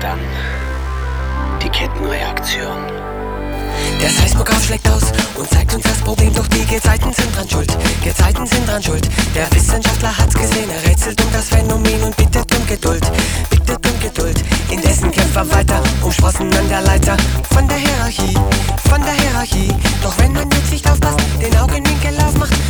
Dann die Kettenreaktion. Der Seismograph schlägt aus und zeigt uns das Problem, doch die Gezeiten sind dran schuld. Gezeiten sind dran schuld. Der Wissenschaftler hat's gesehen, er rätselt um das Phänomen und bittet um Geduld. Bittet um Geduld. Indessen kämpft er weiter, umsprossen an der Leiter von der Hierarchie, von der Hierarchie. Doch wenn man jetzt nicht aufpasst, den Augenwinkel aufmacht,